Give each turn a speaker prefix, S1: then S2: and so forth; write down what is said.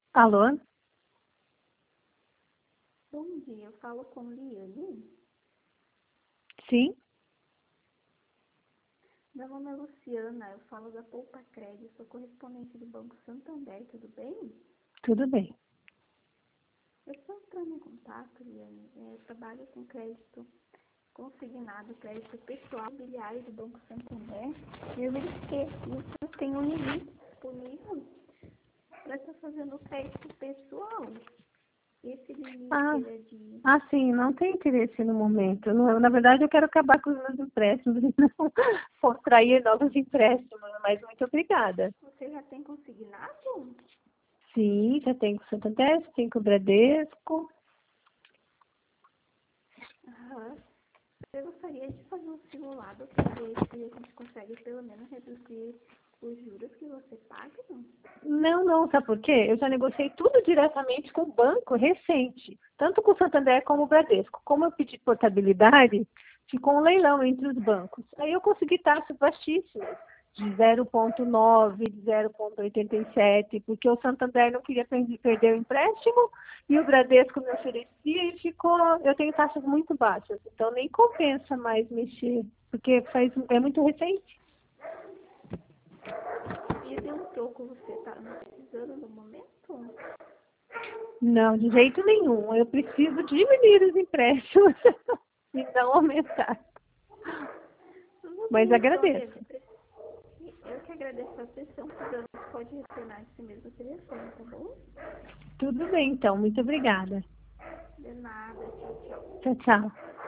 S1: Alô?
S2: Bom dia, eu falo com Liane.
S1: Sim?
S2: Meu nome é Luciana, eu falo da Poupa Crédito, sou correspondente do Banco Santander, tudo bem?
S1: Tudo bem.
S2: Eu estou entrando em contato, Liane, trabalho com crédito consignado, crédito pessoal imobiliário do Banco Santander. E eu verifiquei que você tem um limite disponível para estar fazendo crédito pessoal. Esse limite
S1: Ah,
S2: ele é de...
S1: sim, não tem interesse no momento. Na verdade, eu quero acabar com os meus empréstimos e não contrair novos empréstimos, mas muito obrigada.
S2: Você já tem consignado?
S1: Sim, já tenho com o Santander, tenho com o Bradesco.
S2: Aham. Eu gostaria de fazer um simulado para ver se a gente consegue pelo menos reduzir os juros que você paga.
S1: Não, sabe por quê? Eu já negociei tudo diretamente com o banco recente, tanto com o Santander como o Bradesco. Como eu pedi portabilidade, ficou um leilão entre os bancos. Aí eu consegui taxas baixíssimas, de 0,9, de 0,87, porque o Santander não queria perder o empréstimo e o Bradesco me oferecia e eu tenho taxas muito baixas. Então nem compensa mais mexer, porque é muito recente.
S2: E de um troco você está precisando no momento?
S1: Não, de jeito nenhum. Eu preciso diminuir os empréstimos e não aumentar.
S2: Tudo
S1: Mas
S2: bem, então,
S1: agradeço.
S2: Liane. Eu que agradeço a atenção. Precisando, pode retornar esse mesmo telefone, tá bom?
S1: Tudo bem, então. Muito obrigada.
S2: De nada. Tchau, tchau.
S1: Tchau, tchau.